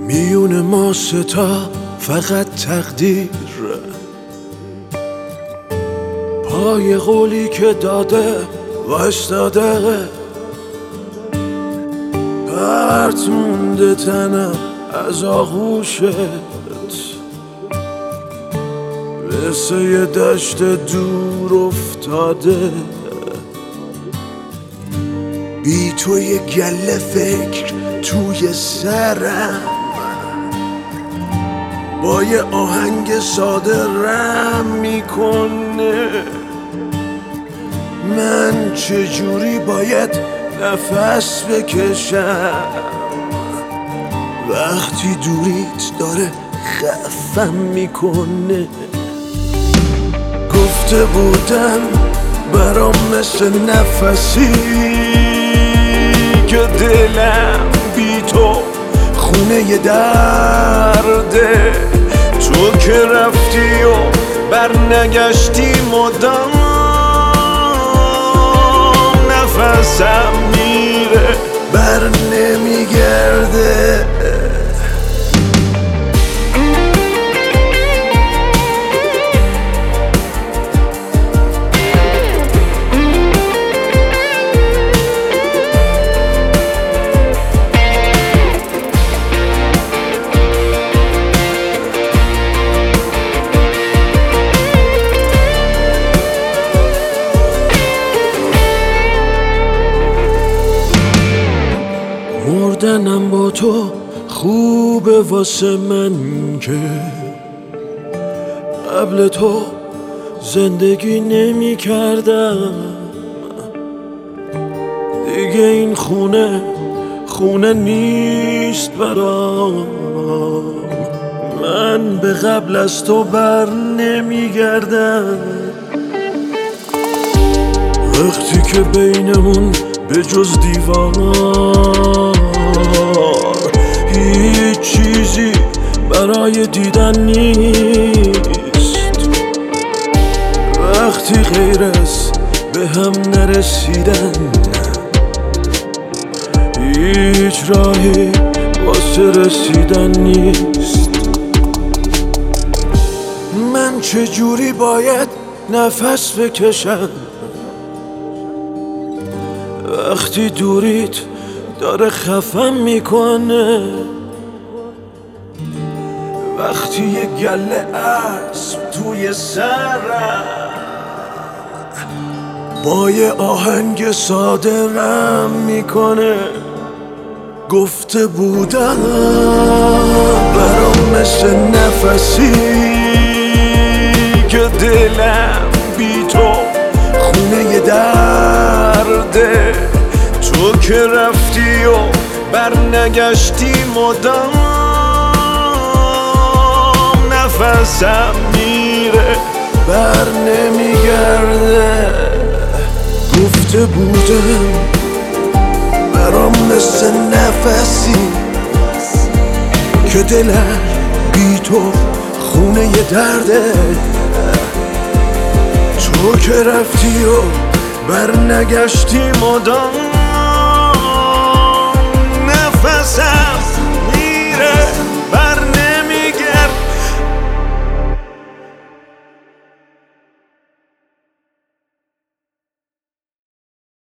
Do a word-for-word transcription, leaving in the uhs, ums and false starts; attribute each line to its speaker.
Speaker 1: میون ما ستا فقط تقدیر، پای قولی که داده وایستاده، پرت مونده تنم از آغوشت، مثل یه دشت دور افتاده. بی تو یه گله فکر توی سرم، با یه آهنگ ساده رم میکنه. من چجوری باید نفس بکشم وقتی دوریت داره خفم میکنه؟ گفته بودم برام مثل نفسی که دلم بی تو خونه ی درده. تو که رفتی و برنگشتی مدام نفسم میره بر نمیگرده. مردنم با تو خوبه واسه من که قبل تو زندگی نمی کردم. دیگه این خونه خونه نیست برام، من به قبل از تو بر نمی گردم. وقتی که بینمون به جز دیوار هیچ چیزی برای دیدن نیست، وقتی غیر از به هم نرسیدن هیچ راهی واسه رسیدن نیست. من چجوری باید نفس بکشم وقتی دوریت داره خفم میکنه؟ وقتی یه گله اسب توی سرم با یه آهنگ ساده رم میکنه. گفته بودم برام مثل نفسی که دلم بی تو خونه ی درده. تو که رفتی و برنگشتی مدام نفسم میره بر نمیگرده. گفته بودم برام مثل نفسی که دلم بی تو خونه ی درده. تو که رفتی و برنگشتی مدام